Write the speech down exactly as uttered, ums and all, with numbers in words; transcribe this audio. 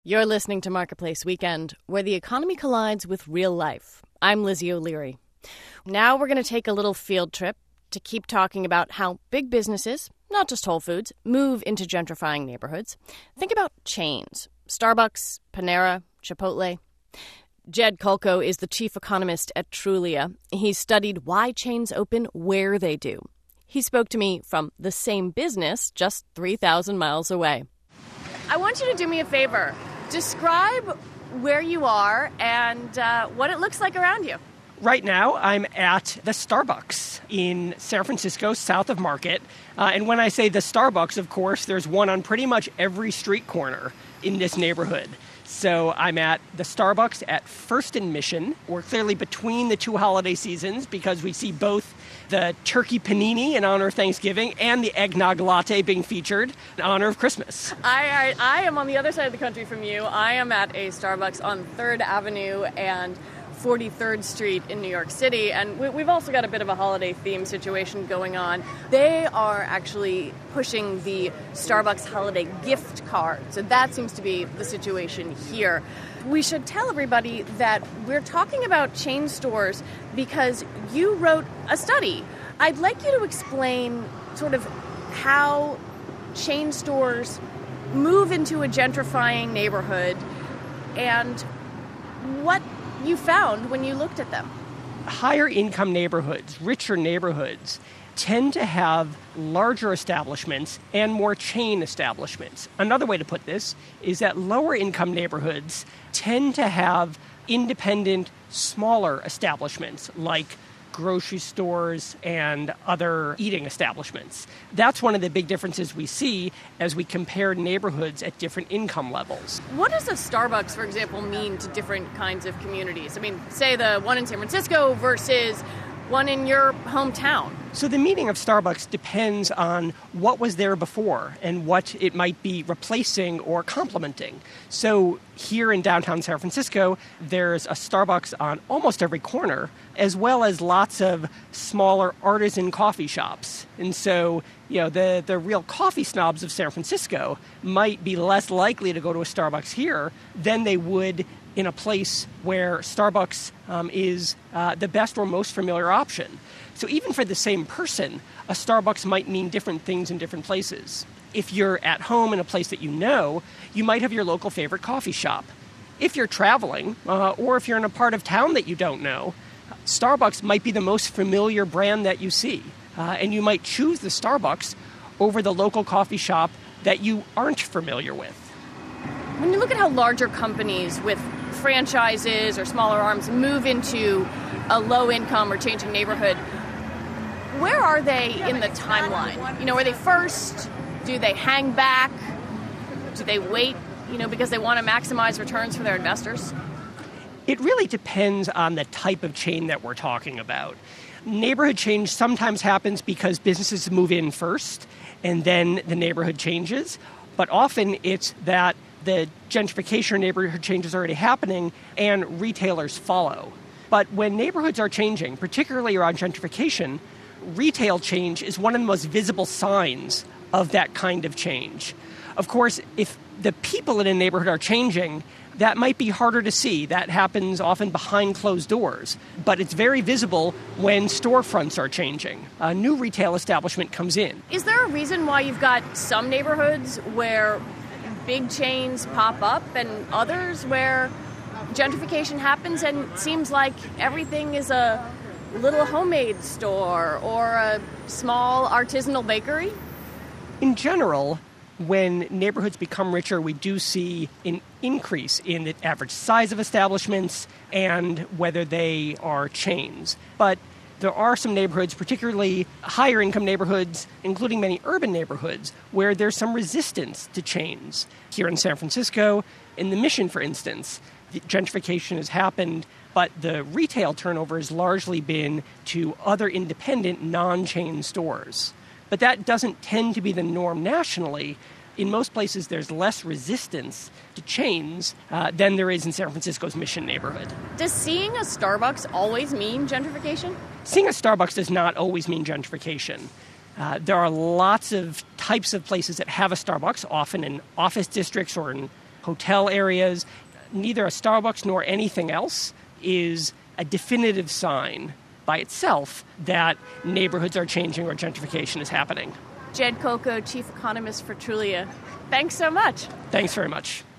You're listening to Marketplace Weekend, where the economy collides with real life. I'm Lizzie O'Leary. Now we're going to take a little field trip to keep talking about how big businesses, not just Whole Foods, move into gentrifying neighborhoods. Think about chains: Starbucks, Panera, Chipotle. Jed Kolko is the chief economist at Trulia. He's studied why chains open where they do. He spoke to me from the same business just three thousand miles away. I want you to do me a favor. Describe where you are and uh, what it looks like around you. Right now, I'm at the Starbucks in San Francisco, south of Market. Uh, and when I say the Starbucks, of course, there's one on pretty much every street corner in this neighborhood. So I'm at the Starbucks at First and Mission. We're clearly between the two holiday seasons because we see both the turkey panini in honor of Thanksgiving and the eggnog latte being featured in honor of Christmas. I, I, I am on the other side of the country from you. I am at a Starbucks on third Avenue and forty-third Street in New York City, and we, we've also got a bit of a holiday theme situation going on. They are actually pushing the Starbucks holiday gift card, so that seems to be the situation here. We should tell everybody that we're talking about chain stores because you wrote a study. I'd like you to explain sort of how chain stores move into a gentrifying neighborhood and what you found when you looked at them. Higher income neighborhoods, richer neighborhoods, tend to have larger establishments and more chain establishments. Another way to put this is that lower income neighborhoods tend to have independent, smaller establishments like grocery stores and other eating establishments. That's one of the big differences we see as we compare neighborhoods at different income levels. What does a Starbucks, for example, mean to different kinds of communities? I mean, say the one in San Francisco versus one in your hometown. So the meaning of Starbucks depends on what was there before and what it might be replacing or complementing. So here in downtown San Francisco, there's a Starbucks on almost every corner, as well as lots of smaller artisan coffee shops. And so, you know, the, the real coffee snobs of San Francisco might be less likely to go to a Starbucks here than they would in a place where Starbucks um, is uh, the best or most familiar option. So even for the same person, a Starbucks might mean different things in different places. If you're at home in a place that you know, you might have your local favorite coffee shop. If you're traveling, uh, or if you're in a part of town that you don't know, Starbucks might be the most familiar brand that you see. Uh, and you might choose the Starbucks over the local coffee shop that you aren't familiar with. When you look at how larger companies with franchises or smaller arms move into a low-income or changing neighborhood, where are they in the timeline? You know, are they first? Do they hang back? Do they wait, you know, because they want to maximize returns for their investors? It really depends on the type of chain that we're talking about. Neighborhood change sometimes happens because businesses move in first and then the neighborhood changes. But often it's that the gentrification or neighborhood change is already happening and retailers follow. But when neighborhoods are changing, particularly around gentrification, retail change is one of the most visible signs of that kind of change. Of course, if the people in a neighborhood are changing, that might be harder to see. That happens often behind closed doors. But it's very visible when storefronts are changing. A new retail establishment comes in. Is there a reason why you've got some neighborhoods where big chains pop up and others where gentrification happens and it seems like everything is a little homemade store or a small artisanal bakery? In general, when neighborhoods become richer, we do see an increase in the average size of establishments and whether they are chains. But there are some neighborhoods, particularly higher income neighborhoods, including many urban neighborhoods, where there's some resistance to chains. Here in San Francisco, in the Mission, for instance, the gentrification has happened, but the retail turnover has largely been to other independent, non-chain stores. But that doesn't tend to be the norm nationally. In most places, there's less resistance to chains uh, than there is in San Francisco's Mission neighborhood. Does seeing a Starbucks always mean gentrification? Seeing a Starbucks does not always mean gentrification. Uh, there are lots of types of places that have a Starbucks, often in office districts or in hotel areas. Neither a Starbucks nor anything else is a definitive sign by itself that neighborhoods are changing or gentrification is happening. Jed Kolko, Chief Economist for Trulia. Thanks so much. Thanks very much.